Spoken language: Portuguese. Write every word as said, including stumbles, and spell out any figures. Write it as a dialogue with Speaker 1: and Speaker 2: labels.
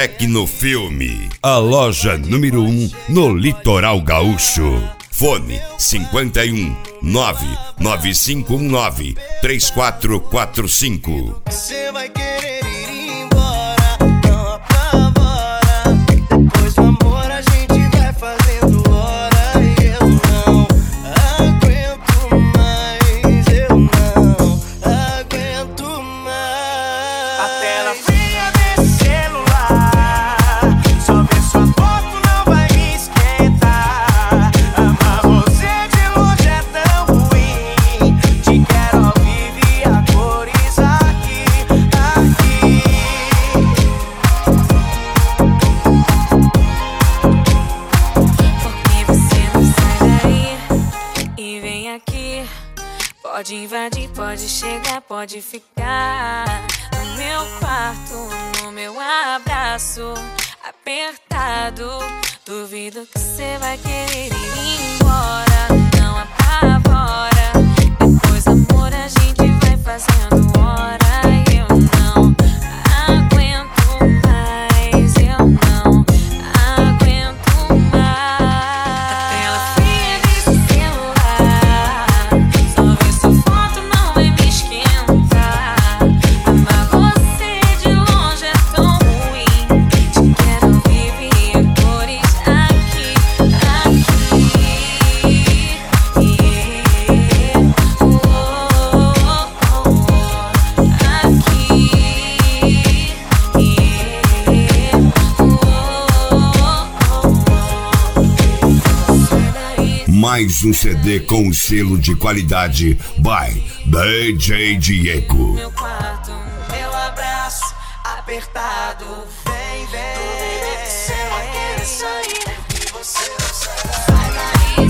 Speaker 1: Tecnofilme, a loja número um no Litoral Gaúcho. Fone cinquenta e um, nove nove cinco um nove, três quatro quatro cinco.
Speaker 2: Você vai querer ir embora, não apavora. Depois do amor a gente vai fazendo hora. E eu não aguento mais, eu não aguento mais. A tela fria desse celular, só ver sua foto não vai me esquentar. Amar você de longe é tão ruim, te quero ao vivo e a cores aqui, aqui.
Speaker 3: Porque você não sai daí e vem aqui. Pode invadir, pode chegar, pode ficar no meu quarto, no meu abraço apertado. Duvido que você vai querer ir embora, não apavora. Depois do amor a gente vai fazendo hora. E eu não aguento mais, eu não aguento mais. A tela fria desse celular, só ver sua foto não vai me esquentar. Amar você de longe é tão ruim, te quero ao vivo e a cores aqui, aqui. Oh, oh, oh, aqui. Sai daí.
Speaker 1: Mais um C D com selo de qualidade by D J Diego.
Speaker 3: Meu quarto,
Speaker 2: Meu abraço apertado, vem, vem. Duvido que você vai querer sair, porque você não sai daí.